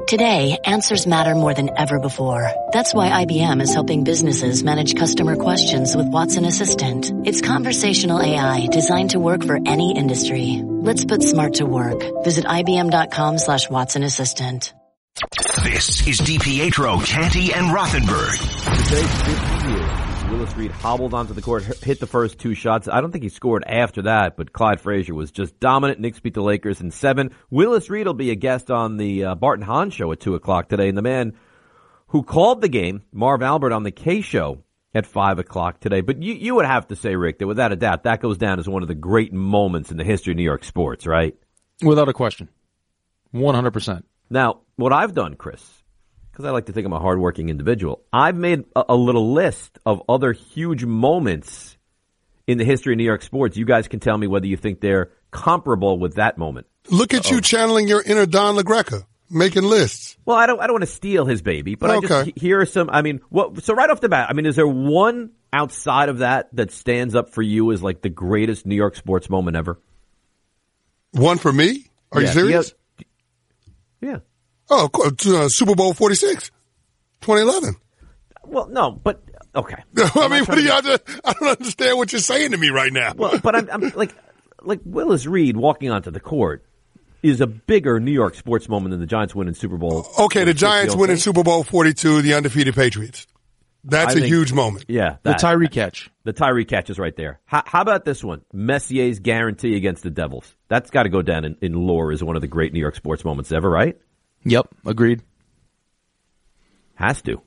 Today, answers matter more than ever before. That's why IBM is helping businesses manage customer questions with Watson Assistant. It's conversational AI designed to work for any industry. Let's put smart to work. Visit IBM.com/Watson Assistant. This is DiPietro, Canty, and Rothenberg. Today, 50 years. Willis Reed hobbled onto the court, hit the first two shots. I don't think he scored after that, but Clyde Frazier was just dominant. Knicks beat the Lakers in 7. Willis Reed will be a guest on the Barton Hahn show at 2 o'clock today. And the man who called the game, Marv Albert, on the K show at 5 o'clock today. But you would have to say, Rick, that without a doubt, that goes down as one of the great moments in the history of New York sports, right? Without a question. 100%. Now, what I've done, Chris, because I like to think I'm a hardworking individual, I've made a little list of other huge moments in the history of New York sports. You guys can tell me whether you think they're comparable with that moment. Look at you channeling your inner Don LaGreca, making lists. Well, I don't want to steal his baby, but okay. Here are some. I mean, so right off the bat, I mean, is there one outside of that stands up for you as like the greatest New York sports moment ever? One for me? Are you serious? Yeah. Oh, of course, Super Bowl 46, 2011. Well, no, but okay. I mean, I don't understand what you're saying to me right now. Well, but I'm like Willis Reed walking onto the court is a bigger New York sports moment than the Giants winning Super Bowl. Okay, the Giants winning Super Bowl 42, the undefeated Patriots. That's a huge moment. Yeah. The Tyree catch. The Tyree catch is right there. How about this one? Messier's guarantee against the Devils. That's got to go down in lore as one of the great New York sports moments ever, right? Yep, agreed. Has to.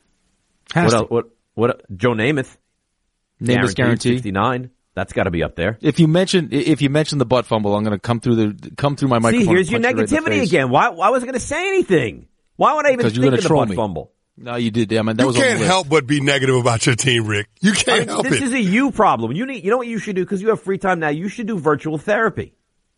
What? Joe Namath. Namath's guarantee. 69. That's got to be up there. If you mention the butt fumble, I'm going to come through my microphone. See, here's your negativity again. Why wasn't going to say anything? Why would I even think of the butt fumble? No, you did. I mean, you can't help but be negative about your team, Rick. You can't help it. This is a you problem. You know what you should do, because you have free time now. You should do virtual therapy.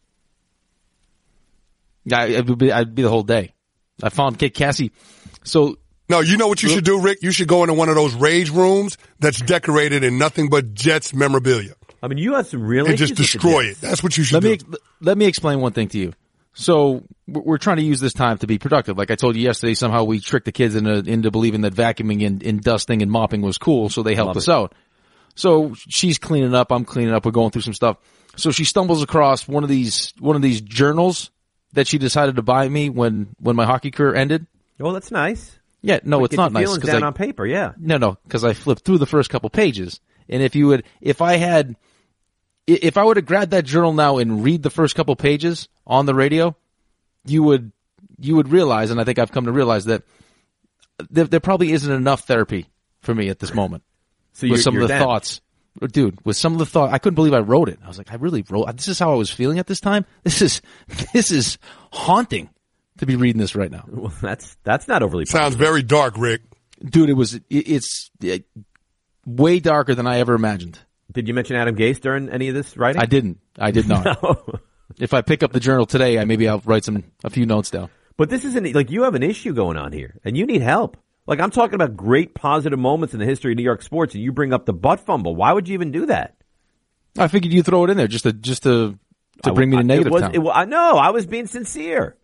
Yeah, I'd be the whole day. I found Cassie. So no, you know what you should do, Rick? You should go into one of those rage rooms that's decorated in nothing but Jets memorabilia. I mean, you have some really and just destroy it. That's what you should do. Let me explain one thing to you. So we're trying to use this time to be productive. Like I told you yesterday, somehow we tricked the kids into believing that vacuuming and dusting and mopping was cool, so they helped us out. So she's cleaning up, I'm cleaning up, we're going through some stuff. So she stumbles across one of these journals that she decided to buy me when my hockey career ended. Oh, that's nice. Yeah, no, it's not nice because on paper, yeah. No, because I flipped through the first couple pages, and if I would have grabbed that journal now and read the first couple pages on the radio, you would realize, and I think I've come to realize that there probably isn't enough therapy for me at this moment. So with some of the thoughts. Dude, with some of the thought, I couldn't believe I wrote it. I was like, I really wrote. This is how I was feeling at this time. This is haunting to be reading this right now. Well, that's not overly positive. Sounds very dark, Rick. Dude, it's way darker than I ever imagined. Did you mention Adam Gase during any of this writing? I didn't. I did not. No. If I pick up the journal today, maybe I'll write a few notes down. But this isn't like you have an issue going on here, and you need help. Like, I'm talking about great positive moments in the history of New York sports, and you bring up the butt fumble. Why would you even do that? I figured you'd throw it in there just to bring me to negative town. I was being sincere.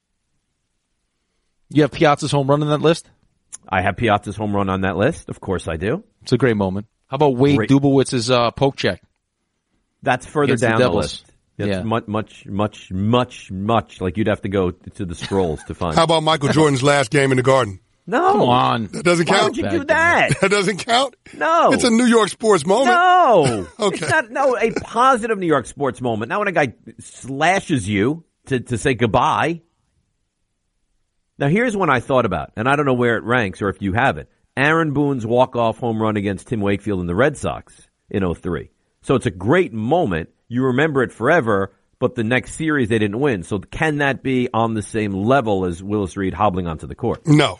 You have Piazza's home run on that list? I have Piazza's home run on that list. Of course I do. It's a great moment. How about Wade Dubowitz's poke check? That's further down the list. That's yeah. much like you'd have to go to the scrolls to find. How about Michael Jordan's last game in the Garden? No. Come on. That doesn't count? Why would you do that? That doesn't count? No. It's a New York sports moment. No. Okay. It's not, a positive New York sports moment. Not when a guy slashes you to say goodbye. Now, here's one I thought about, and I don't know where it ranks or if you have it. Aaron Boone's walk-off home run against Tim Wakefield and the Red Sox in 2003. So it's a great moment. You remember it forever, but the next series they didn't win. So can that be on the same level as Willis Reed hobbling onto the court? No.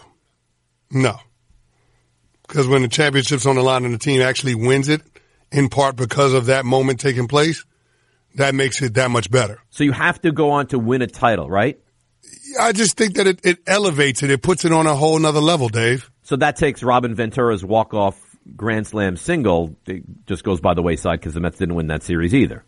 Because when the championship's on the line and the team actually wins it, in part because of that moment taking place, that makes it that much better. So you have to go on to win a title, right? I just think that it elevates it. It puts it on a whole nother level, Dave. So that takes Robin Ventura's walk-off Grand Slam single. It just goes by the wayside because the Mets didn't win that series either.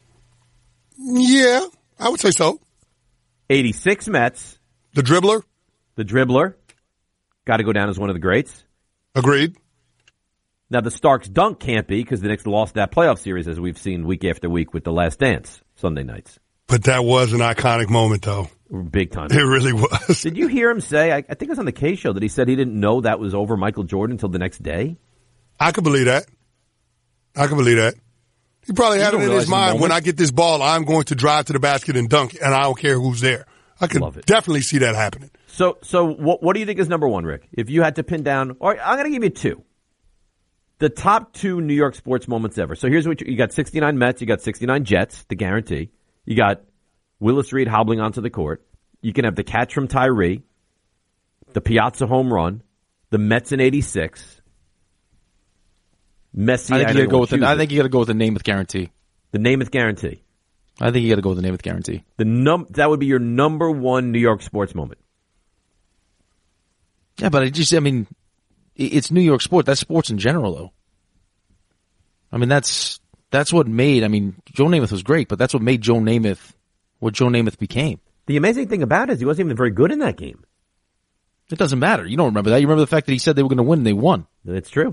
Yeah, I would say so. 86 Mets. The dribbler? The dribbler. Got to go down as one of the greats. Agreed. Now, the Starks dunk can't be because the Knicks lost that playoff series, as we've seen week after week with The Last Dance, Sunday nights. But that was an iconic moment, though. Big time. It really was. Did you hear him say, I think it was on the K Show, that he said he didn't know that was over Michael Jordan until the next day? I could believe that. He probably had it in his mind, when I get this ball, I'm going to drive to the basket and dunk, and I don't care who's there. I could definitely see that happening. So what do you think is number one, Rick? If you had to pin down, or I'm going to give you two. The top two New York sports moments ever. So here's what you got: 69 Mets, you got 69 Jets, the guarantee. You got Willis Reed hobbling onto the court. You can have the catch from Tyree, the Piazza home run, the Mets in '86. Messi. I think you got to go with the Namath guarantee. The Namath guarantee. I think you got to go with the Namath guarantee. That would be your number one New York sports moment. Yeah, but it's New York sport. That's sports in general, though. I mean, that's what made. I mean, Joe Namath was great, but that's what made Joe Namath what Joe Namath became. The amazing thing about it is he wasn't even very good in that game. It doesn't matter. You don't remember that. You remember the fact that he said they were going to win and they won. It's true.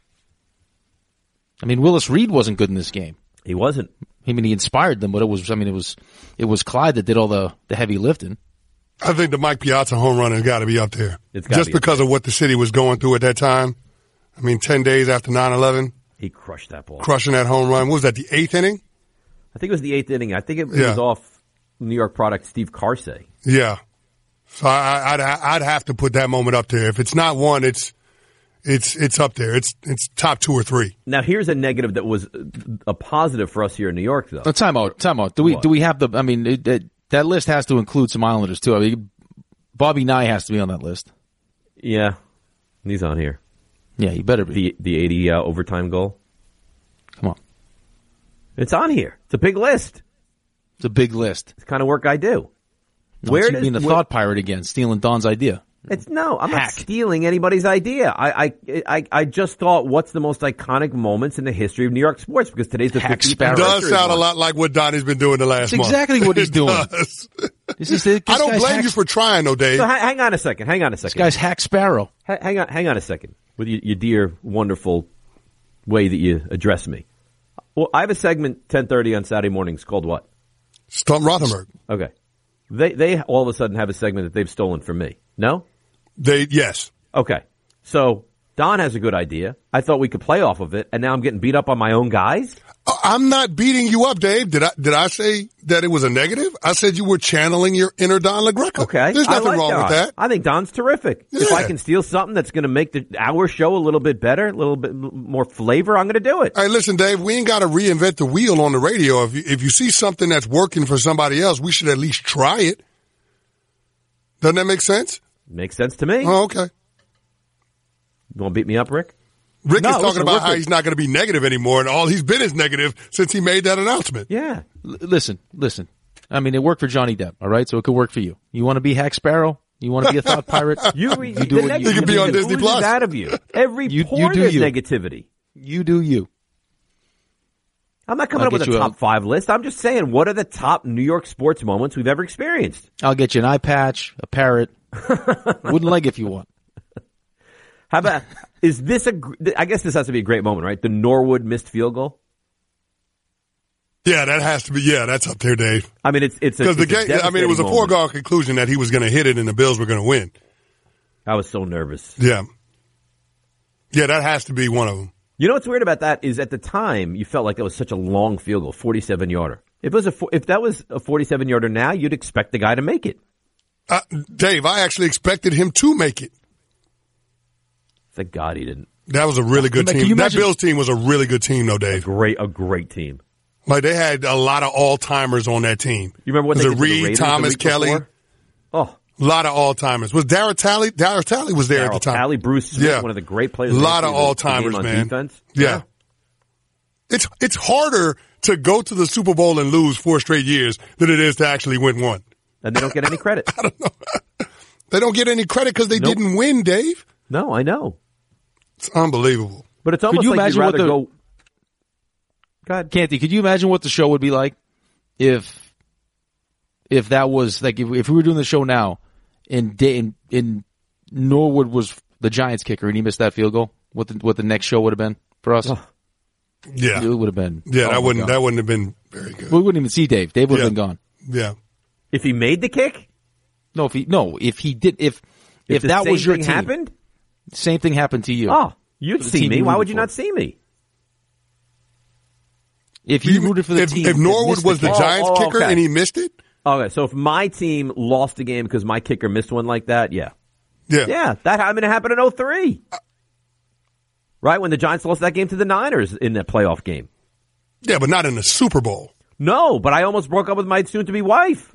I mean, Willis Reed wasn't good in this game. He wasn't. I mean, he inspired them, but it was Clyde that did all the heavy lifting. I think the Mike Piazza home run has got to be up there. Just because of what the city was going through at that time. I mean, 10 days after 9/11. He crushed that ball. Crushing that home run. What was that, the 8th inning? I think it was the 8th inning. I think it was off New York product Steve Carsey. Yeah. So I'd have to put that moment up there. If it's not one, it's up there. It's top 2 or 3. Now here's a negative that was a positive for us here in New York, though. Time out. Do we have the? I mean, that list has to include some Islanders too. I mean, Bobby Nye has to be on that list. Yeah, he's on here. Yeah, he better be. The 80 overtime goal. Come on, it's on here. It's a big list. It's a big list. It's the kind of work I do. No, where does being the thought pirate again, stealing Don's idea? I'm not stealing anybody's idea. I just thought, what's the most iconic moments in the history of New York sports? Because today's the 50th anniversary. It does sound a lot like what Donnie's been doing the last month. Exactly what he's doing. I don't blame you for trying, though, Dave. So hang on a second. This guy's Hack Sparrow. Hang on a second with your dear, wonderful way that you address me. Well, I have a segment 10:30 on Saturday mornings called what? Stump Rothenberg. Okay. They all of a sudden have a segment that they've stolen from me. No? Yes. Okay. So Don has a good idea. I thought we could play off of it, and now I'm getting beat up on my own guys? I'm not beating you up, Dave. Did I say that it was a negative? I said you were channeling your inner Don LaGreca. Okay. There's nothing wrong with that. I think Don's terrific. Yeah. If I can steal something that's going to make our show a little bit better, a little bit more flavor, I'm going to do it. All right, listen, Dave, we ain't got to reinvent the wheel on the radio. If you see something that's working for somebody else, we should at least try it. Doesn't that make sense? Makes sense to me. Oh, okay. You want to beat me up, Rick? Rick is talking about how he's not going to be negative anymore, and all he's been is negative since he made that announcement. Yeah. Listen. I mean, it worked for Johnny Depp, all right? So it could work for you. You want to be Hack Sparrow? You want to be a thought pirate? You do what you can be on Disney Plus. Out of you. Every pore is negativity. You do you. I'm not coming up with a top 5 list. I'm just saying, what are the top New York sports moments we've ever experienced? I'll get you an eye patch, a parrot, wooden leg if you want. How about, I guess this has to be a great moment, right? The Norwood missed field goal? Yeah, that has to be, that's up there, Dave. I mean, it's because the game, it was a foregone conclusion that he was going to hit it and the Bills were going to win. I was so nervous. Yeah. Yeah, that has to be one of them. You know what's weird about that is at the time you felt like that was such a long field goal, 47-yarder. If that was a 47-yarder now, you'd expect the guy to make it. Dave, I actually expected him to make it. Thank God he didn't. That was a really good team. That Bills team was a really good team, though, Dave. A great team. Like, they had a lot of all-timers on that team. You remember what they did to the Reed, Raiders Thomas, Kelly. Before? Oh. A lot of all-timers. Was Darryl Talley? Darryl Talley was there at the time. Talley, Bruce Smith, one of the great players. A lot of all-timers, man. Defense. Yeah. It's harder to go to the Super Bowl and lose 4 straight years than it is to actually win one. And they don't get any credit. I don't know. They don't get any credit because they didn't win, Dave. No, I know. It's unbelievable. But it's almost like you'd rather go. God, Canty, could you imagine what the show would be like if that was like if we were doing the show now in Norwood was the Giants kicker, and he missed that field goal, what the next show would have been for us? Oh. Yeah, it would have been. Yeah, that wouldn't have been very good. We wouldn't even see Dave. Dave would have been gone. Yeah. If he made the kick? If that was your team, happened? Same thing happened to you. Oh, you'd see me. Why would you not see me? If you rooted for the team. If Norwood was the Giants kicker and he missed it? Okay, so if my team lost the game because my kicker missed one like that, yeah. Yeah, that happened in 03. Right, when the Giants lost that game to the Niners in that playoff game. Yeah, but not in the Super Bowl. No, but I almost broke up with my soon-to-be wife.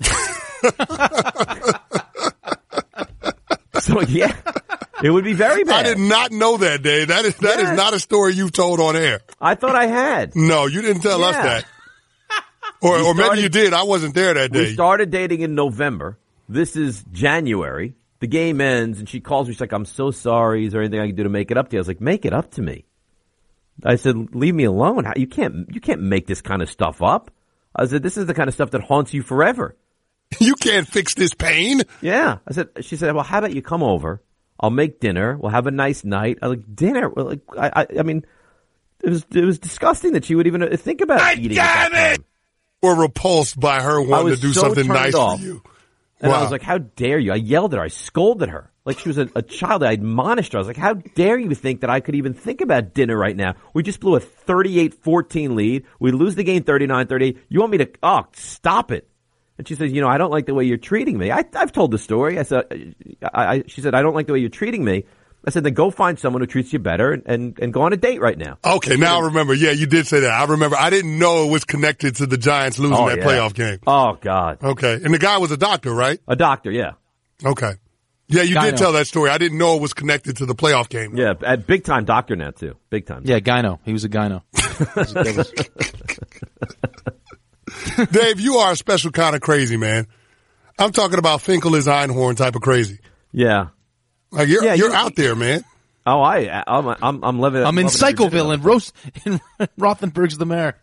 So, yeah, it would be very bad. I did not know that, Dave. That is not a story you've told on air. I thought I had. No, you didn't tell us that. Or maybe you did. I wasn't there that day. We started dating in November. This is January. The game ends, and she calls me. She's like, I'm so sorry. Is there anything I can do to make it up to you? I was like, make it up to me. I said, leave me alone. You can't make this kind of stuff up. I said, this is the kind of stuff that haunts you forever. You can't fix this pain. Yeah. She said, well, how about you come over? I'll make dinner. We'll have a nice night. I was like, dinner? Well, like, I mean, it was disgusting that she would even think about eating at that time. Or repulsed by her wanting to do something nice for you. And I was like, how dare you? I yelled at her. I scolded her. Like she was a child. I admonished her. I was like, how dare you think that I could even think about dinner right now? We just blew a 38-14 lead. We lose the game 39-38. You want me to, stop it. And she says, I don't like the way you're treating me. I've told the story. I said, she said, I don't like the way you're treating me. I said, then go find someone who treats you better and go on a date right now. Okay, now I remember. Yeah, you did say that. I remember. I didn't know it was connected to the Giants losing that playoff game. Oh, God. Okay. And the guy was a doctor, right? A doctor, yeah. Okay. Yeah, you did tell that story. I didn't know it was connected to the playoff game. Yeah, a big-time doctor now, too. Big time. Yeah, gyno. He was a gyno. Dave, you are a special kind of crazy, man. I'm talking about Finkel is Einhorn type of crazy. Yeah. Like you're out there, man. Oh, I'm living. I'm in Psychoville and Rothenberg's the mayor.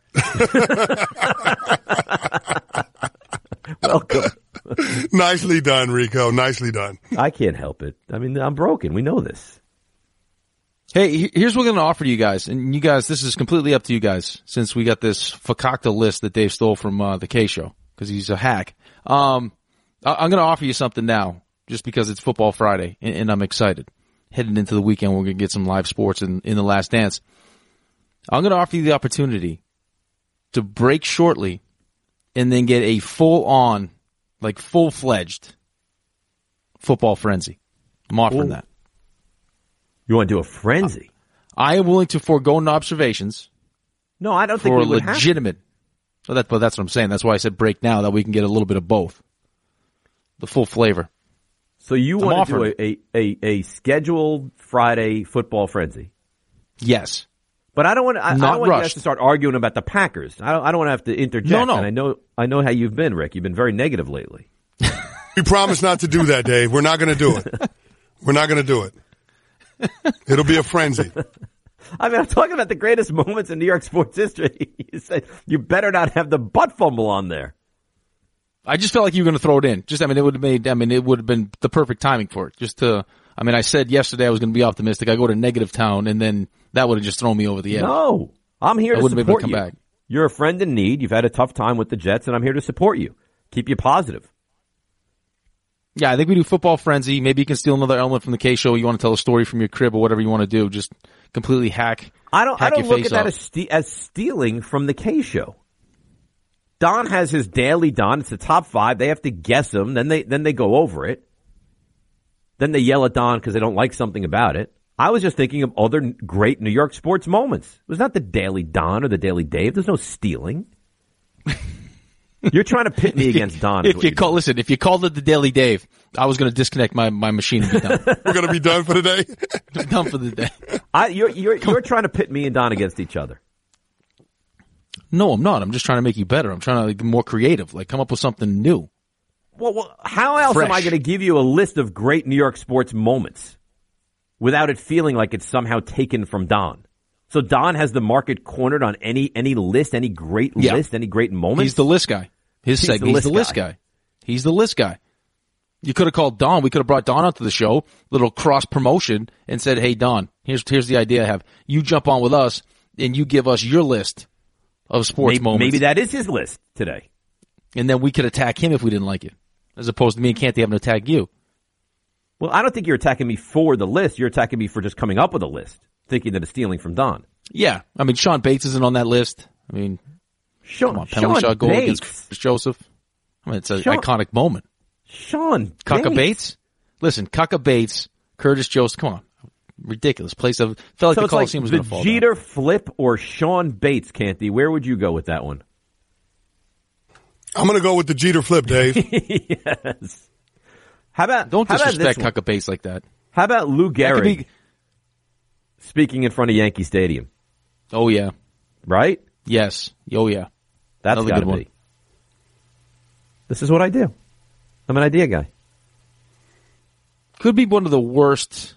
Welcome. Nicely done, Rico. Nicely done. I can't help it. I mean, I'm broken. We know this. Hey, here's what we're going to offer you guys. And you guys, this is completely up to you guys since we got this fakakta list that Dave stole from the K Show because he's a hack. I'm going to offer you something now just because it's Football Friday and I'm excited. Heading into the weekend, we're going to get some live sports in The Last Dance. I'm going to offer you the opportunity to break shortly and then get a full-on, like full-fledged football frenzy. I'm offering that. You want to do a frenzy? I am willing to forego no observations. No, I don't think we would legitimate. So that's what I'm saying. That's why I said break now, that we can get a little bit of both. The full flavor. So you want to do a scheduled Friday football frenzy? Yes. But I don't want you guys to start arguing about the Packers. I don't want to have to interject. No. And I know how you've been, Rick. You've been very negative lately. We promise not to do that, Dave. We're not going to do it. We're not going to do it. It'll be a frenzy. I mean, I'm talking about the greatest moments in New York sports history. You said you better not have the butt fumble on there. I just felt like you were going to throw it in. It would have been the perfect timing for it. I said yesterday I was going to be optimistic. I go to negative town, and then that would have just thrown me over the edge. No, I'm here to support you. Back. You're a friend in need. You've had a tough time with the Jets, and I'm here to support you. Keep you positive. Yeah, I think we do football frenzy. Maybe you can steal another element from the K Show. You want to tell a story from your crib or whatever you want to do. Just completely hack. I don't look at that as stealing from the K Show. Don has his daily Don. It's the top 5. They have to guess them. Then they go over it. Then they yell at Don because they don't like something about it. I was just thinking of other great New York sports moments. It was not the Daily Don or the Daily Dave. There's no stealing. You're trying to pit me against Don. If you called it the Daily Dave, I was going to disconnect my machine and be done. We're going to be done for the day? Done for the day. You're trying to pit me and Don against each other. No, I'm not. I'm just trying to make you better. I'm trying to be more creative, like come up with something new. Well, how else am I going to give you a list of great New York sports moments without it feeling like it's somehow taken from Don? So Don has the market cornered on any list, any great list, any great moment. He's the list guy. He's the list guy. He's the list guy. You could have called Don. We could have brought Don onto the show, little cross promotion, and said, "Hey, Don, here's the idea I have. You jump on with us, and you give us your list of sports moments. Maybe that is his list today. And then we could attack him if we didn't like it, as opposed to me and Canty having to attack you." Well, I don't think you're attacking me for the list. You're attacking me for just coming up with a list, thinking that it's stealing from Don. Yeah, I mean, Sean Bates isn't on that list. I mean, come on, penalty shot goal against Chris Joseph. I mean, it's an iconic moment. Sean Cucka Bates? Listen, Cucka Bates, Curtis Joseph, come on. Ridiculous. Felt like the Coliseum was going to fall down. Jeter Flip or Sean Bates, Canty? Where would you go with that one? I'm going to go with the Jeter Flip, Dave. Yes. Don't disrespect Cucka Bates like that. How about Lou Gehrig speaking in front of Yankee Stadium? Oh, yeah. Right? Yes. Oh, yeah. That's got to be. This is what I do. I'm an idea guy. Could be one of the worst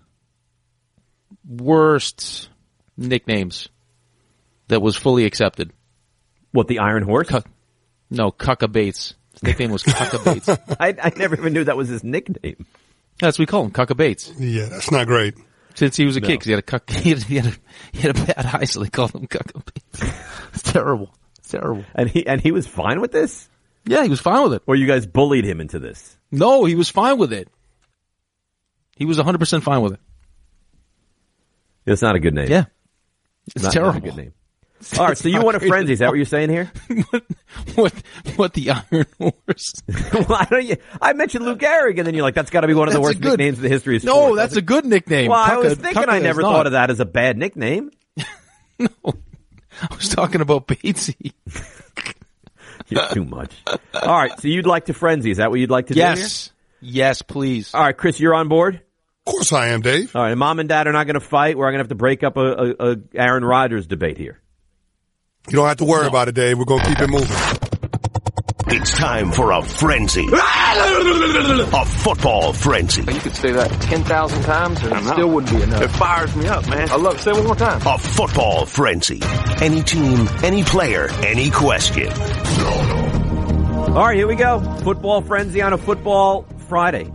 nicknames that was fully accepted. What, the Iron Horse? No, Cucka Bates. His nickname was Cucka Bates. I never even knew that was his nickname. That's what we call him, Cucka Bates. Yeah, that's not great. Since he was a kid, because he had a bad eye, so they called him Cucka Bates. It's terrible. It's terrible. And he was fine with this? Yeah, he was fine with it. Or you guys bullied him into this? No, he was fine with it. He was 100% fine with it. It's not a good name. Yeah. It's terrible. Not a good name. All right, so you want a frenzy. Is that what you're saying here? what the Iron Horse? Well, I mentioned Lou Gehrig, and then you're like, that's got to be one of the worst nicknames in the history of sports. No, that's a good nickname. Well, I was thinking I never thought of that as a bad nickname. No. I was talking about Batesy. You're too much. All right, so you'd like to frenzy. Is that what you'd like to do here? Yes, please. All right, Chris, you're on board? Of course I am, Dave. All right, and Mom and Dad are not going to fight. We're going to have to break up a Aaron Rodgers debate here. You don't have to worry about it, Dave. We're going to keep it moving. It's time for a frenzy. A football frenzy. You could say that 10,000 times and it still wouldn't be enough. It fires me up, man. I love it. Say it one more time. A football frenzy. Any team, any player, any question. All right, here we go. Football frenzy on a football Friday.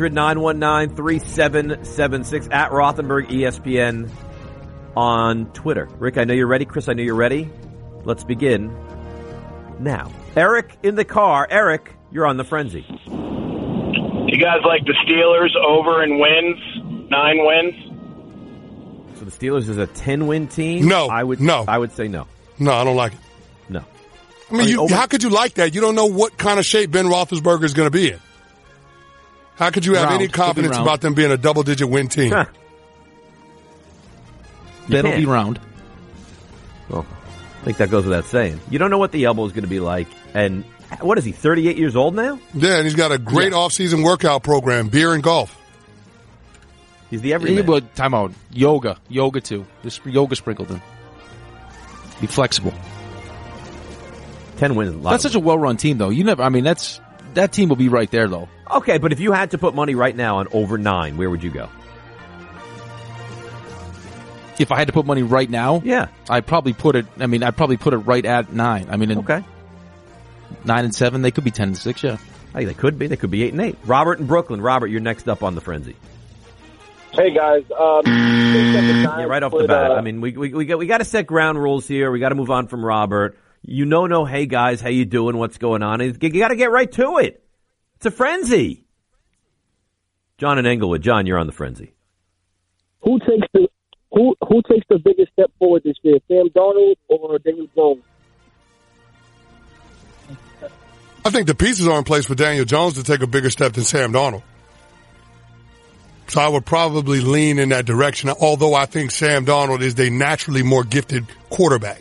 800-919-3776 at Rothenberg ESPN on Twitter. Rick, I know you're ready. Chris, I know you're ready. Let's begin now. Eric in the car. Eric, you're on the frenzy. You guys like the Steelers over in wins? 9 wins? So the Steelers is a 10-win team? No. I would say no. No, I don't like it. No. I mean, how could you like that? You don't know what kind of shape Ben Roethlisberger is going to be in. How could you have any confidence about them being a double-digit win team? Huh. Ben will be round. Well, I think that goes without saying. You don't know what the elbow is going to be like. And what is he, 38 years old now? Yeah, and he's got a great off-season workout program, beer and golf. He's the everyman. Time out. Yoga too. Just yoga sprinkled in. Be flexible. 10 wins. That's such a well-run team, though. That team will be right there, though. Okay, but if you had to put money right now on over 9, where would you go? If I had to put money right now, yeah, I'd probably put it right at 9. Okay. 9 and 7, they could be 10 and 6, yeah. Hey, they could be 8 and 8. Robert in Brooklyn. Robert, you're next up on the frenzy. Hey guys, yeah, right off the bat. We got to set ground rules here. We got to move on from Robert. No. Hey guys, how you doing? What's going on? You got to get right to it. It's a frenzy. John in Englewood. John, you're on the frenzy. Who takes the biggest step forward this year, Sam Darnold or Daniel Jones? I think the pieces are in place for Daniel Jones to take a bigger step than Sam Darnold. So I would probably lean in that direction, although I think Sam Darnold is the naturally more gifted quarterback.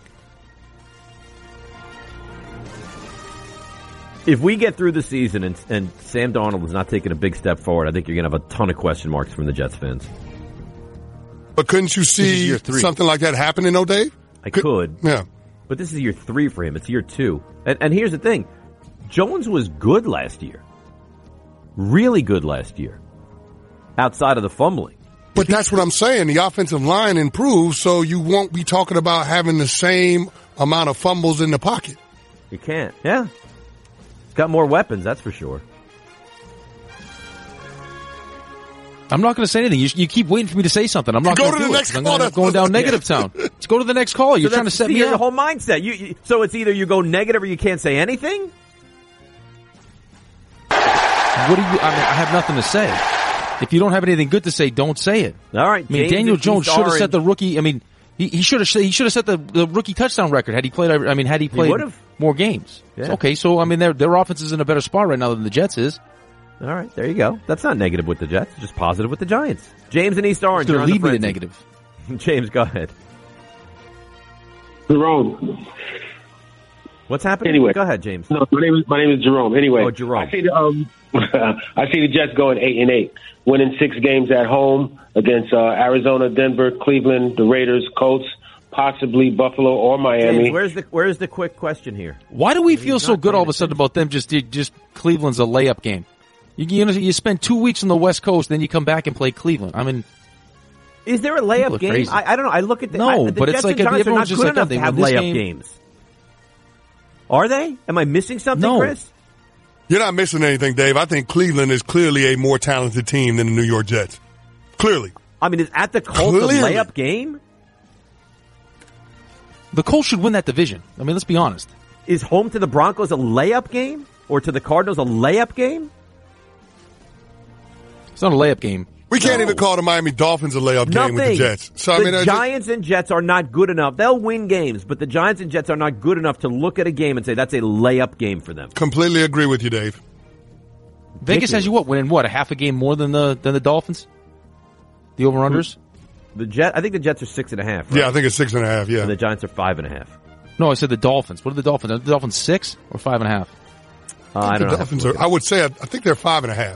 If we get through the season and Sam Darnold is not taking a big step forward, I think you're going to have a ton of question marks from the Jets fans. But couldn't you see something like that happening, though, Dave? I could. Yeah. But this is year 3 for him. It's year 2. And here's the thing. Jones was good last year. Really good last year. Outside of the fumbling. But that's what I'm saying. The offensive line improves, so you won't be talking about having the same amount of fumbles in the pocket. You can't. Yeah. It's got more weapons, that's for sure. I'm not going to say anything. You keep waiting for me to say something. I'm not going to do it. I'm going down negative town. Let's go to the next call. You're trying to set me up. Your whole mindset. So it's either you go negative or you can't say anything? I have nothing to say. If you don't have anything good to say, don't say it. All right. I mean, Daniel Jones should have set the rookie. I mean, he should have set the rookie touchdown record had he played. Had he played more games. Yeah. Okay, so I mean, their offense is in a better spot right now than the Jets is. All right, there you go. That's not negative with the Jets, just positive with the Giants. James in East Orange. It's going to lead me to negative. James, go ahead. Jerome. What's happening? Anyway, go ahead, James. No, my name is Jerome. Anyway, Jerome. I see the Jets going 8-8, winning 6 games at home against Arizona, Denver, Cleveland, the Raiders, Colts, possibly Buffalo or Miami. James, where's the quick question here? Why do we feel so good all of a sudden about them? Just Cleveland's a layup game. You spend 2 weeks on the West Coast, then you come back and play Cleveland. I mean, is there a layup game? I don't know. I look at the but Jets it's like and Giants are not just good like enough to have layup games. Are they? Am I missing something, Chris? You're not missing anything, Dave. I think Cleveland is clearly a more talented team than the New York Jets. Clearly. I mean, is at the Colts a layup game? The Colts should win that division. I mean, let's be honest. Is home to the Broncos a layup game? Or to the Cardinals a layup game? It's not a layup game. We can't even call the Miami Dolphins a layup game with the Jets. So, the Giants and Jets are not good enough. They'll win games, but the Giants and Jets are not good enough to look at a game and say that's a layup game for them. Completely agree with you, Dave. Vegas has you winning a half a game more than the Dolphins? The over-unders? I think the Jets are 6.5. Right? Yeah, I think it's 6.5, yeah. And the Giants are 5.5. No, I said the Dolphins. What are the Dolphins? Are the Dolphins 6 or 5.5? I don't know. Dolphins I would say, I think they're 5.5.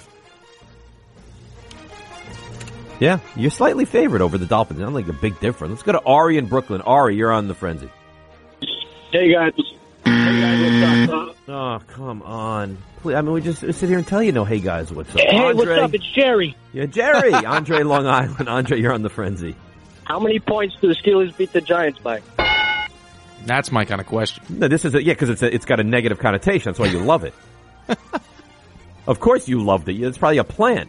Yeah, you're slightly favored over the Dolphins. Not like a big difference. Let's go to Ari in Brooklyn. Ari, you're on the Frenzy. Hey, guys. What's up? Oh, come on. Please, I mean, we just sit here and tell you, hey, guys, what's up? Hey, Andre, what's up? It's Jerry. Yeah, Jerry. Andre, Long Island. Andre, you're on the Frenzy. How many points do the Steelers beat the Giants by? That's my kind of question. No, this is because it's got a negative connotation. That's why you love it. Of course you loved it. It's probably a plant.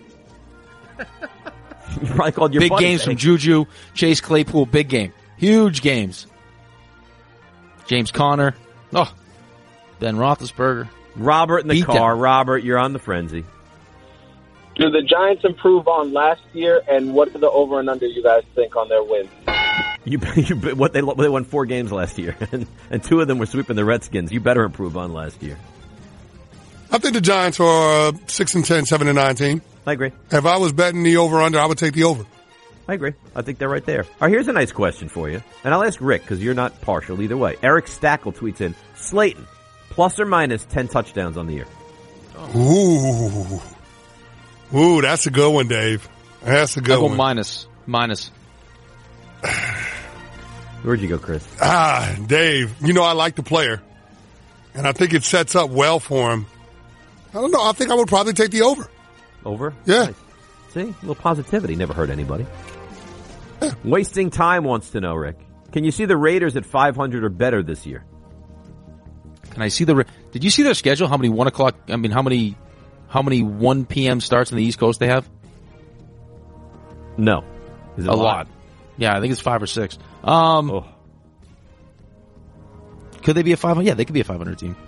You probably called your big games from Juju, Chase Claypool, big game. Huge games. James Conner. Oh, Ben Roethlisberger. Robert in the car. Robert, you're on the Frenzy. Do the Giants improve on last year, and what are the over and under you guys think on their wins? They won 4 games last year, and 2 of them were sweeping the Redskins. You better improve on last year. I think the Giants are 6-10, 7-9 team. I agree. If I was betting the over-under, I would take the over. I agree. I think they're right there. All right, here's a nice question for you. And I'll ask Rick, because you're not partial either way. Eric Stackle tweets in, Slayton, plus or minus 10 touchdowns on the year. Ooh, that's a good one, Dave. That's a good one. I'll go minus. Where'd you go, Chris? Dave, I like the player. And I think it sets up well for him. I don't know. I think I would probably take the over. Over? Yeah. Nice. See? A little positivity. Never hurt anybody. Yeah. Wasting Time wants to know, Rick. Can you see the Raiders at 500 or better this year? Can I see did you see their schedule? How many 1 o'clock, how many 1 p.m. starts on the East Coast they have? No. Is it a lot? Yeah, I think it's 5 or 6. Could they be a 500? Yeah, they could be a 500 team.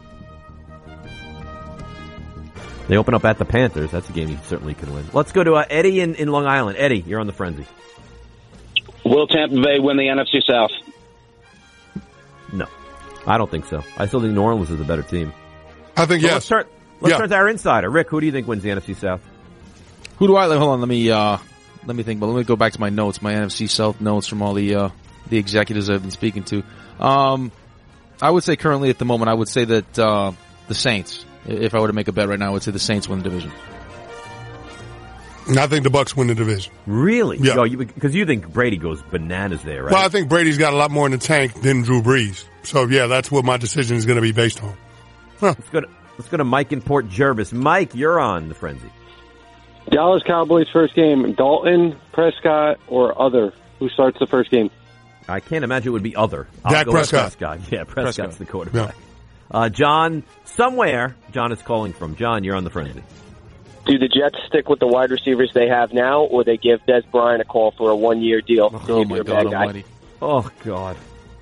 They open up at the Panthers. That's a game you certainly can win. Let's go to Eddie in Long Island. Eddie, you're on the Frenzy. Will Tampa Bay win the NFC South? No, I don't think so. I still think New Orleans is a better team. I think yes. Let's turn to our insider. Rick, who do you think wins the NFC South? Who do I? Hold on, let me think. But let me go back to my notes, my NFC South notes from all the executives I've been speaking to. I would say currently at the moment, I would say that the Saints. If I were to make a bet right now, I would say the Saints win the division. I think the Bucs win the division. Really? Yeah. Because you think Brady goes bananas there, right? Well, I think Brady's got a lot more in the tank than Drew Brees. So, yeah, that's what my decision is going to be based on. Huh. Let's go to Mike in Port Jervis. Mike, you're on the Frenzy. Dallas Cowboys first game, Dalton, Prescott, or other? Who starts the first game? I can't imagine it would be other. Dak Prescott. Yeah, Prescott's the quarterback. Yeah. John, somewhere, John is calling from. John, you're on the Frenzy. Do the Jets stick with the wide receivers they have now, or they give Des Bryant a call for a 1-year deal? Oh, my God almighty. Oh, God.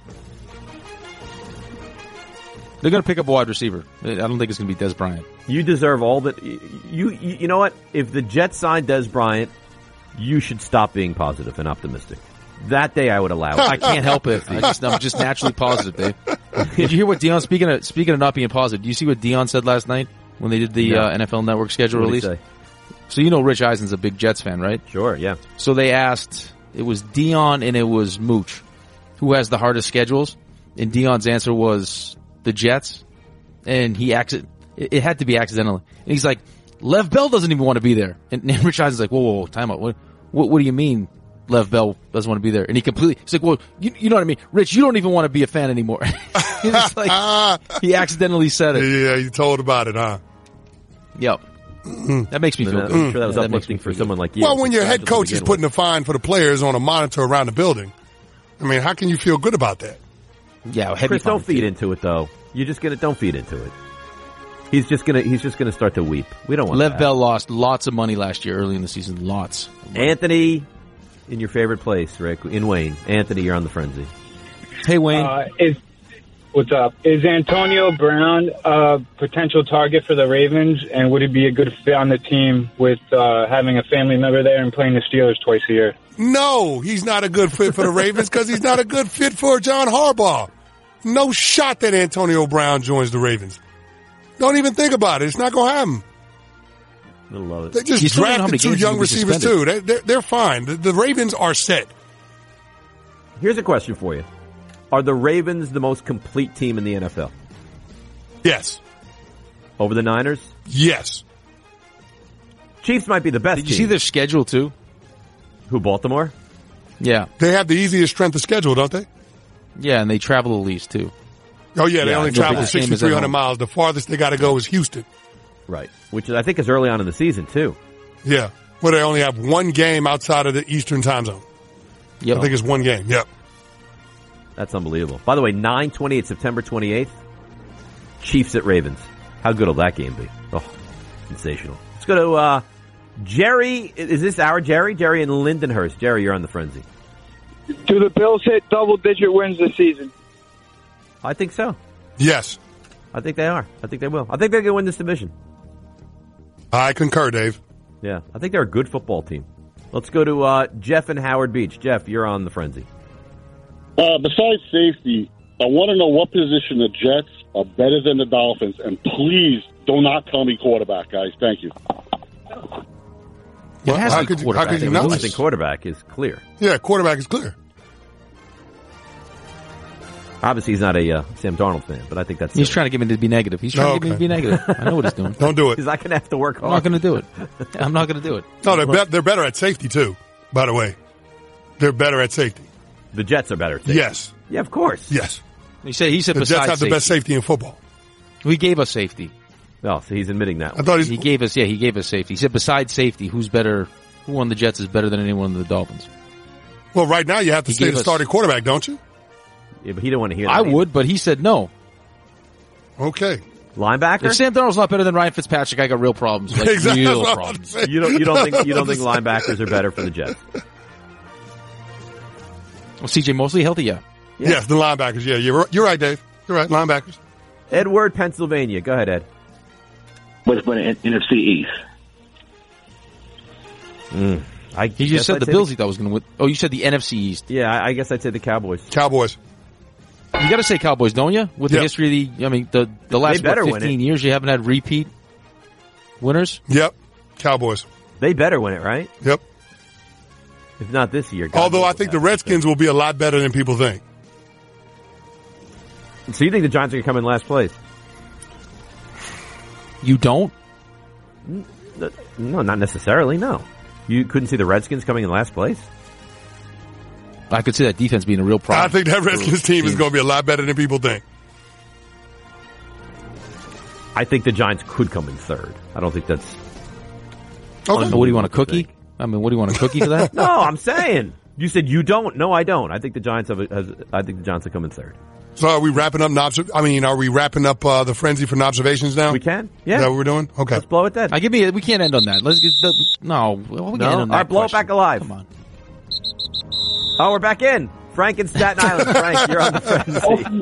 They're going to pick up a wide receiver. I don't think it's going to be Des Bryant. You deserve all that. You know what? If the Jets sign Des Bryant, you should stop being positive and optimistic. That day I would allow it. I can't help it. I'm just naturally positive, Dave. Did you hear what Deion, speaking of not being positive, do you see what Deion said last night when they did the NFL Network schedule release? So you know Rich Eisen's a big Jets fan, right? Sure, yeah. So they asked, it was Deion and it was Mooch, who has the hardest schedules? And Deion's answer was the Jets. And it had to be accidentally. And he's like, Lev Bell doesn't even want to be there. And Rich Eisen's like, whoa, time out. What do you mean Lev Bell doesn't want to be there? And he's like, well, you know what I mean? Rich, you don't even want to be a fan anymore. It's like, he accidentally said it. Yeah, you told about it, huh? Yep. That makes me feel good. I'm sure that was uplifting for someone like you. Well, when your head coach is putting a fine for the players on a monitor around the building, I mean, how can you feel good about that? Yeah, heavy. Chris, don't feed into it though. You're just don't feed into it. He's just gonna start to weep. We don't want Lev that. Bell lost lots of money last year early in the season. Lots. Anthony, in your favorite place, Rick, in Wayne. Anthony, you're on the frenzy. Hey, Wayne. What's up? Is Antonio Brown a potential target for the Ravens, and would he be a good fit on the team with having a family member there and playing the Steelers twice a year? No, he's not a good fit for the Ravens because he's not a good fit for John Harbaugh. No shot that Antonio Brown joins the Ravens. Don't even think about it. It's not going to happen. I love it. They just drafted 2 young receivers, too. They're fine. The Ravens are set. Here's a question for you. Are the Ravens the most complete team in the NFL? Yes. Over the Niners? Yes. Chiefs might be the best Did you see their schedule, too? Who, Baltimore? Yeah. They have the easiest strength of schedule, don't they? Yeah, and they travel the least, too. Oh, yeah, they only travel 6,300 miles. The farthest they got to go is Houston. Right, which I think is early on in the season, too. Yeah, where they only have one game outside of the Eastern time zone. Yep. I think it's one game, yep. That's unbelievable. By the way, 9/28, September 28th, Chiefs at Ravens. How good will that game be? Oh, sensational. Let's go to Jerry. Is this our Jerry? Jerry in Lindenhurst. Jerry, you're on the frenzy. Do the Bills hit double-digit wins this season? I think so. Yes. I think they are. I think they will. I think they're going to win this division. I concur, Dave. Yeah, I think they're a good football team. Let's go to Jeff in Howard Beach. Jeff, you're on the frenzy. Besides safety, I want to know what position the Jets are better than the Dolphins, and please do not tell me quarterback, guys. Thank you. Well, how could you not? I think quarterback is clear. Yeah, quarterback is clear. Obviously, he's not a Sam Darnold fan, but I think that's... He's trying to get me to be negative. He's trying to get me to be negative. I know what he's doing. Don't do it. He's not going to have to work hard. I'm not going to do it. I'm not going to do it. No, they're better at safety, too, by the way. They're better at safety. The Jets are better at safety. Yes. Yeah, of course. Yes. He said the Jets have the best safety in football. He gave us safety. Oh, so he's admitting that. I thought he gave us safety. He said besides safety, who's better? Who on the Jets is better than anyone on the Dolphins? Well, right now you have to say the starting quarterback, don't you? Yeah, but he didn't want to hear that. I would, but he said no. Okay. Linebacker? If Sam Darnold's not better than Ryan Fitzpatrick, I got real problems. Like exactly. Real problems. You don't think linebackers are better for the Jets? Well, CJ Mosley healthy, yeah. Yes, the linebackers. Yeah, you're right, Dave. You're right, linebackers. Edward, Pennsylvania. Go ahead, Ed. What's going to NFC East? He just said the Bills he thought was going to win. Oh, you said the NFC East. Yeah, I guess I'd say the Cowboys. Cowboys. You got to say Cowboys, don't you? With the history of the last 15 years, you haven't had repeat winners? Yep. Cowboys. They better win it, right? Yep. If not this year. Although I think the Redskins will be a lot better than people think. So you think the Giants are going to come in last place? You don't? No, not necessarily, no. You couldn't see the Redskins coming in last place? I could see that defense being a real problem. I think that Redskins team is going to be a lot better than people think. I think the Giants could come in third. I don't think that's... Okay. What do you want, a cookie? I mean, what do you want, a cookie for that? No, I'm saying. You said you don't. No, I don't. I think the Giants I think the Giants will come in third. So are we wrapping up are we wrapping up the frenzy for observations now? We can. Yeah. Is that what we're doing? Okay. Let's blow it then. We can't end on that. Let's get no. We can't end on that. All right, blow it question. back alive. Come on. Oh, we're back in. Frank in Staten Island. Frank, you're on the frenzy.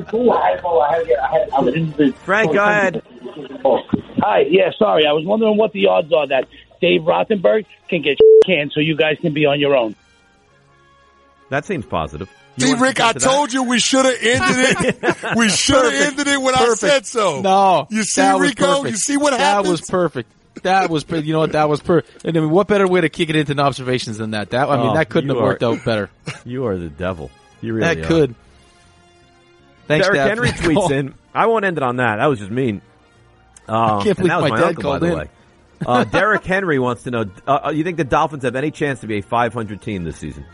Frank, go ahead. Hi, yeah, sorry. I was wondering what the odds are that Dave Rothenberg can get canned so you guys can be on your own. That seems positive. See, Rick, I told you we should have ended it. We should have ended it when I said so. No. You see, Rico? You see what happened? That was perfect. You know what? That was perfect. And I mean, what better way to kick it into observations than that? That couldn't have worked out better. You are the devil. You really that could. Thanks, Derek Dad. Henry tweets in. I won't end it on that. That was just mean. I can't believe that was my my dad uncle, called by the in. way. Derek Henry wants to know, you think the Dolphins have any chance to be a 500 team this season?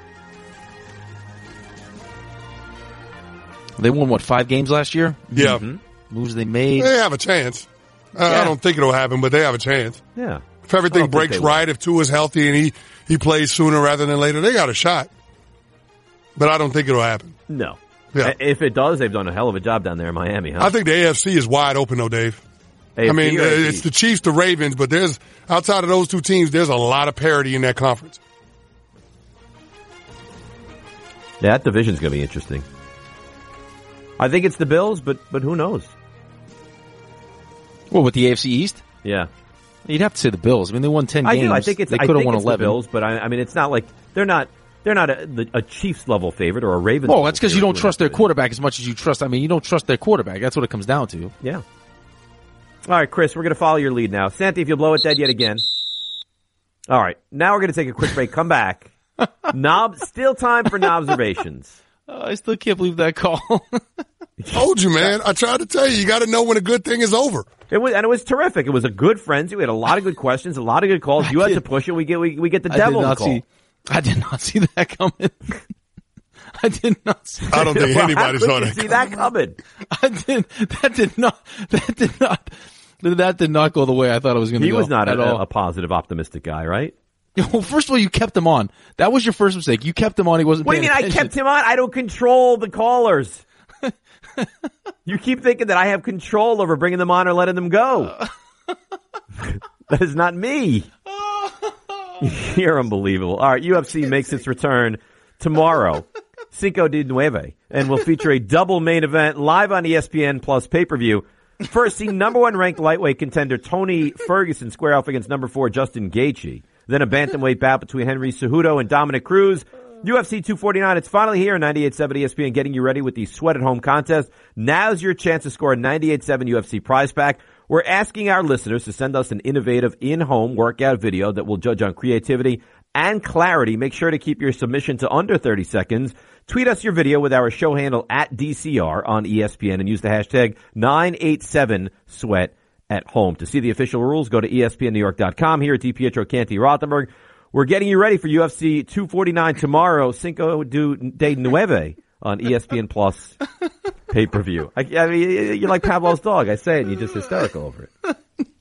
They won, 5 games last year? Yeah. Mm-hmm. Moves they made. They have a chance. I don't think it'll happen, but they have a chance. Yeah. If everything breaks right, if Tua's healthy and he plays sooner rather than later, they got a shot. But I don't think it'll happen. No. Yeah. If it does, they've done a hell of a job down there in Miami, huh? I think the AFC is wide open, though, Dave. AFC, I mean, it's the Chiefs, the Ravens, but outside of those two teams, there's a lot of parity in that conference. Yeah, that division's going to be interesting. I think it's the Bills, but who knows? Well, with the AFC East? Yeah. You'd have to say the Bills. I mean, they won 10 games. I think they could have won 11. The Bills, but I mean, it's not like they're not a Chiefs level favorite or a Ravens. Well, that's because you don't trust their quarterback as much as you trust. I mean, you don't trust their quarterback. That's what it comes down to. Yeah. All right, Chris, we're going to follow your lead now. Santi, if you'll blow it dead yet again. All right, now we're going to take a quick break. Come back. Still time for Nobservations. I still can't believe that call. Told you, man. I tried to tell you. You got to know when a good thing is over. It was terrific. It was a good frenzy. We had a lot of good questions, a lot of good calls. You had to push it. We get the devil to call. I did not see that coming. I did not see that. I don't think anybody saw that. See that coming. That did not go the way I thought it was going to go. He was not a positive, optimistic guy, right? Well, first of all, you kept him on. That was your first mistake. You kept him on. He wasn't paying attention. What do you mean I kept him on? I don't control the callers. You keep thinking that I have control over bringing them on or letting them go. That is not me. You're unbelievable. All right, UFC makes its return tomorrow, Cinco de Nueve, and will feature a double main event live on ESPN Plus pay-per-view. First, see number 1 ranked lightweight contender Tony Ferguson square off against number 4 Justin Gaethje. Then a bantamweight bout between Henry Cejudo and Dominic Cruz. UFC 249, it's finally here on 98.7 ESPN, getting you ready with the Sweat at Home contest. Now's your chance to score a 98.7 UFC prize pack. We're asking our listeners to send us an innovative in-home workout video that will judge on creativity and clarity. Make sure to keep your submission to under 30 seconds. Tweet us your video with our show handle at DCR on ESPN and use the hashtag 987Sweat at home. To see the official rules, go to ESPNNewYork.com. Here at DiPietro Canty Rothenberg. We're getting you ready for UFC 249 tomorrow, Cinco de Nueve on ESPN Plus pay-per-view. I mean, you're like Pavlov's dog. I say it and you're just hysterical over it.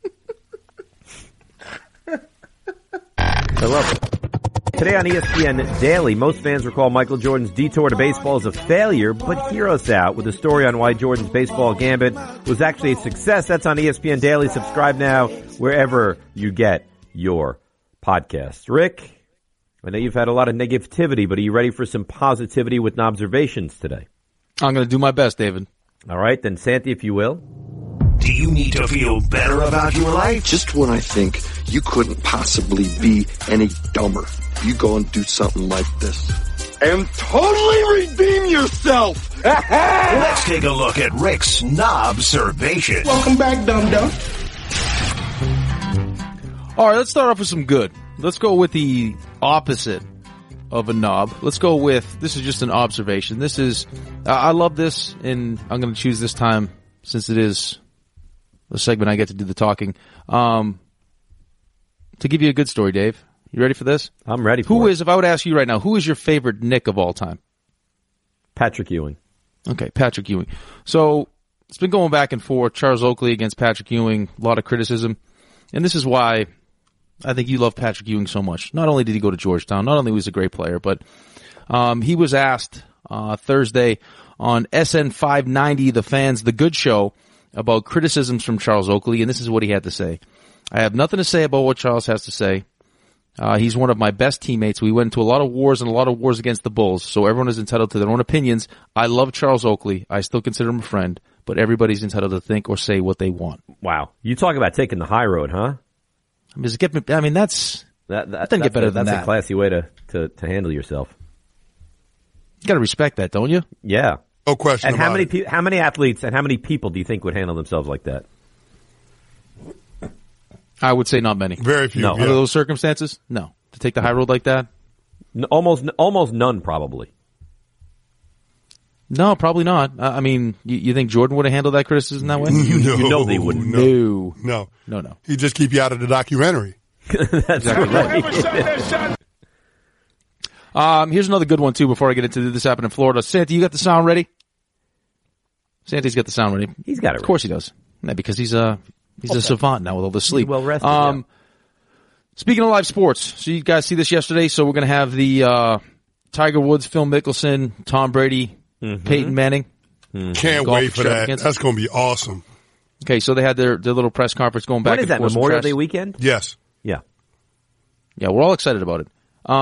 I love it. Today on ESPN Daily, most fans recall Michael Jordan's detour to baseball as a failure, but hear us out with a story on why Jordan's baseball gambit was actually a success. That's on ESPN Daily. Subscribe now wherever you get your podcasts. Rick, I know you've had a lot of negativity, but are you ready for some positivity with Nobservations today? I'm going to do my best, David. All right, then Santi, if you will. Do you need to feel better about your life? Just when I think you couldn't possibly be any dumber, you go and do something like this. And totally redeem yourself! Let's take a look at Rick's Nobservations. Welcome back, dum-dum. All right, let's start off with some good. Let's go with the opposite of a knob. Let's go with, this is just an observation. This is, I love this, and I'm going to choose this time, since it is a segment I get to do the talking, to give you a good story, Dave. You ready for this? I'm ready for it. If I would ask you right now, who is your favorite Knick of all time? Patrick Ewing. Okay, Patrick Ewing. So, it's been going back and forth. Charles Oakley against Patrick Ewing, a lot of criticism. And this is why I think you love Patrick Ewing so much. Not only did he go to Georgetown, not only was he a great player, but he was asked Thursday on SN 590, The Fans, The Good Show, about criticisms from Charles Oakley, and this is what he had to say. I have nothing to say about what Charles has to say. He's one of my best teammates. We went into a lot of wars and a lot of wars against the Bulls, so everyone is entitled to their own opinions. I love Charles Oakley. I still consider him a friend, but everybody's entitled to think or say what they want. Wow. You talk about taking the high road, huh? That doesn't get better than that. That's a classy way to handle yourself. You gotta respect that, don't you? Yeah. No question and about it. how many athletes and how many people do you think would handle themselves like that? I would say not many. Very few. No. Under those circumstances, no. To take the high road like that? Almost none, probably. No, probably not. I mean, you think Jordan would have handled that criticism that way? You know they wouldn't. No. He'd just keep you out of the documentary. That's right. Here's another good one, too, before I get into this happened in Florida. Santi, you got the sound ready? Santi's got the sound ready. He's got it ready. Of course he does. Yeah, because he's a savant now with all the sleep. Well rested, yeah. Speaking of live sports, so you guys see this yesterday, so we're going to have the Tiger Woods, Phil Mickelson, Tom Brady, Peyton Manning. Can't wait for that. That's going to be awesome. Okay, so they had their little press conference going back and forth. When is that, Memorial Day weekend? Yes. Yeah. Yeah, we're all excited about it.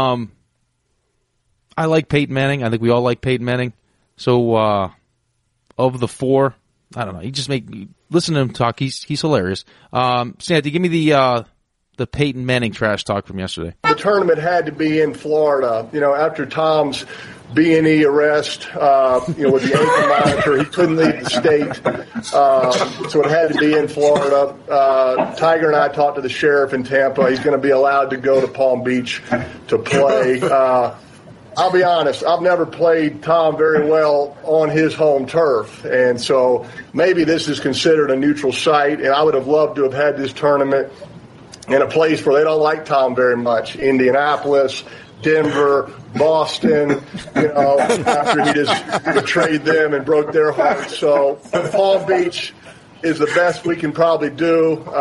I like Peyton Manning. I think we all like Peyton Manning. So, of the four, I don't know. Listen to him talk. He's hilarious. Santi, give me the Peyton Manning trash talk from yesterday. The tournament had to be in Florida. After Tom's B&E arrest, with the ankle monitor, he couldn't leave the state. So it had to be in Florida. Tiger and I talked to the sheriff in Tampa. He's going to be allowed to go to Palm Beach to play. I'll be honest, I've never played Tom very well on his home turf, and so maybe this is considered a neutral site, and I would have loved to have had this tournament in a place where they don't like Tom very much. Indianapolis, Denver, Boston, after he just betrayed them and broke their hearts. So Palm Beach is the best we can probably do. Look,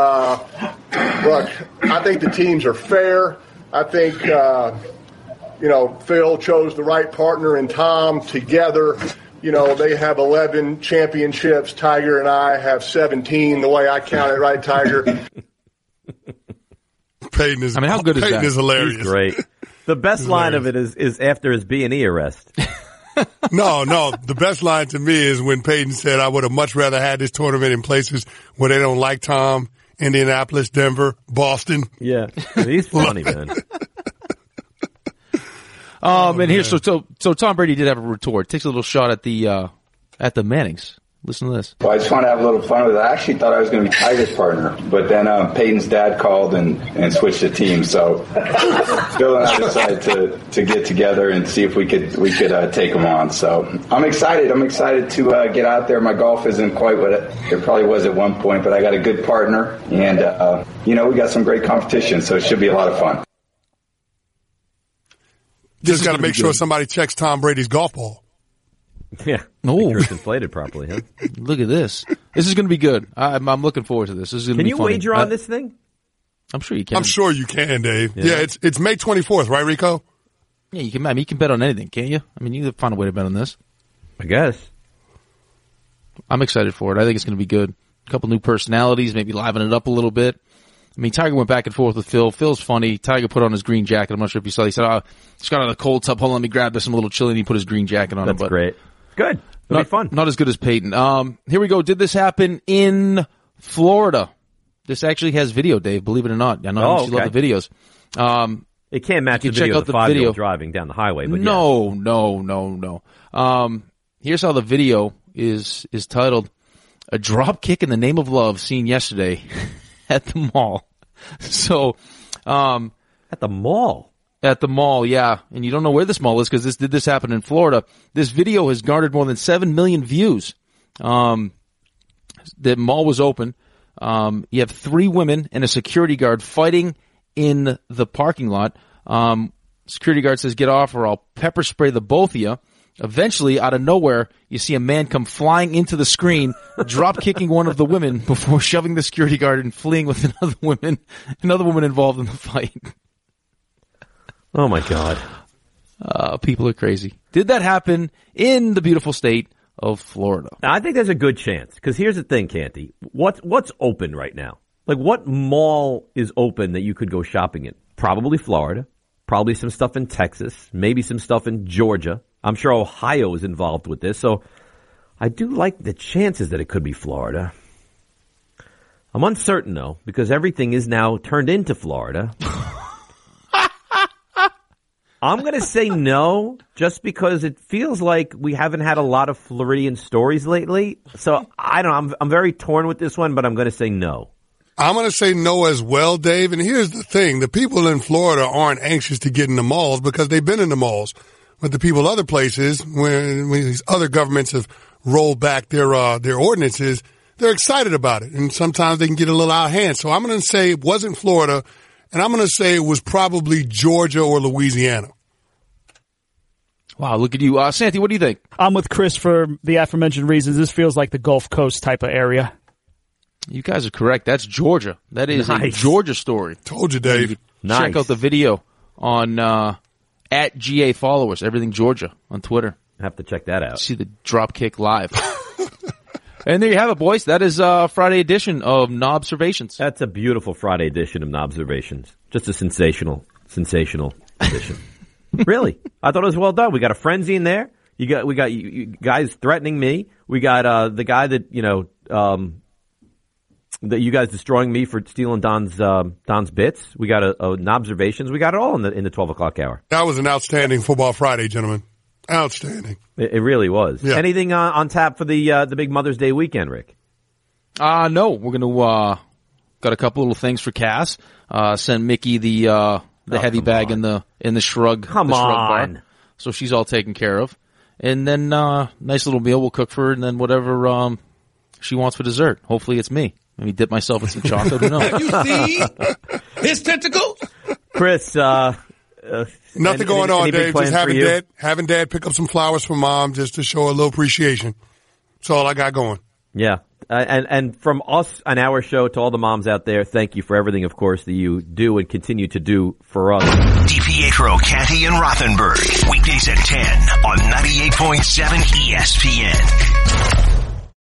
I think the teams are fair. I think Phil chose the right partner in Tom. Together, they have 11 championships. Tiger and I have 17, the way I count it, right, Tiger? Peyton is, how good is Peyton that? is hilarious. He's great. The best line of it is after his B&E arrest. No. The best line to me is when Peyton said, I would have much rather had this tournament in places where they don't like Tom. Indianapolis, Denver, Boston. Yeah. He's funny, man. And here, so Tom Brady did have a retort. Takes a little shot at the Mannings. Listen to this. Well, I just want to have a little fun with it. I actually thought I was going to be Tiger's partner, but then Peyton's dad called and switched the team. So Phil and I decided to get together and see if we could take him on. So I'm excited. I'm excited to get out there. My golf isn't quite what it probably was at one point, but I got a good partner, and we got some great competition. So it should be a lot of fun. Just got to make sure somebody checks Tom Brady's golf ball. Yeah. Oh, it's inflated properly, huh? Look at this. This is going to be good. I'm looking forward to this. This is going to be funny. Can you wager on this thing? I'm sure you can. I'm sure you can, Dave. Yeah, it's May 24th, right, Rico? Yeah, you can. I mean, you can bet on anything, can't you? I mean, you can find a way to bet on this. I guess. I'm excited for it. I think it's going to be good. A couple new personalities, maybe liven it up a little bit. I mean, Tiger went back and forth with Phil. Phil's funny. Tiger put on his green jacket. I'm not sure if you saw. He said, just got out of the cold tub. Hold on, let me grab this. I'm a little chilly. And he put his green jacket on. That's great. Good. It'll be fun. Not as good as Peyton. Here we go. Did this happen in Florida? This actually has video, Dave, believe it or not. I know you love the videos. It can't match the video of the 5-year-old driving down the highway. But No. Here's how the video is titled. A drop kick in the name of love seen yesterday at the mall. So, at the mall? At the mall, yeah. And you don't know where this mall is because this happen in Florida. This video has garnered more than 7 million views. The mall was open. You have 3 women and a security guard fighting in the parking lot. Security guard says, get off or I'll pepper spray the both of you. Eventually, out of nowhere, you see a man come flying into the screen, drop kicking one of the women before shoving the security guard and fleeing with another woman involved in the fight. Oh my God. People are crazy. Did that happen in the beautiful state of Florida. Now, I think there's a good chance, because here's the thing, Canty. What's open right now? Like, what mall is open that you could go shopping in? Probably Florida. Probably some stuff in Texas. Maybe some stuff in Georgia. I'm sure Ohio is involved with this. So I do like the chances that it could be Florida. I'm uncertain, though, because everything is now turned into Florida. I'm going to say no, just because it feels like we haven't had a lot of Floridian stories lately. So I don't know. I'm very torn with this one, but I'm going to say no. I'm going to say no as well, Dave. And here's the thing. The people in Florida aren't anxious to get in the malls because they've been in the malls. But the people other places, when these other governments have rolled back their ordinances, they're excited about it. And sometimes they can get a little out of hand. So I'm going to say it wasn't Florida, and I'm going to say it was probably Georgia or Louisiana. Wow, look at you. Santi, what do you think? I'm with Chris for the aforementioned reasons. This feels like the Gulf Coast type of area. You guys are correct. That's Georgia. That is a Georgia story. Told you, Dave. Nice. Check out the video on at GA Followers, Everything Georgia on Twitter. I have to check that out. See the Dropkick live. And there you have it, boys. That is Friday edition of Knobservations. That's a beautiful Friday edition of Knobservations. Just a sensational edition. Really, I thought it was well done. We got a frenzy in there. We got you guys threatening me. We got the guy that that you guys destroying me for stealing Don's bits. We got a Knobservations. We got it all in the 12 o'clock hour. That was an outstanding Football Friday, gentlemen. Outstanding. It really was. Yeah. Anything on tap for the big Mother's Day weekend, Rick? No, we're gonna got a couple little things for Cass. Send Mickey the heavy bag in the shrug. Come the shrug on. bar. So she's all taken care of. And then nice little meal we'll cook for her, and then whatever she wants for dessert. Hopefully it's me. Maybe dip myself in some chocolate. Who knows? Have you seen his tentacles? Chris, nothing going on, Dave. Just having dad pick up some flowers for mom just to show a little appreciation. That's all I got going. Yeah. And from us on our show to all the moms out there, thank you for everything, of course, that you do and continue to do for us. DiPietro, Canty, and Rothenberg. Weekdays at 10 on 98.7 ESPN.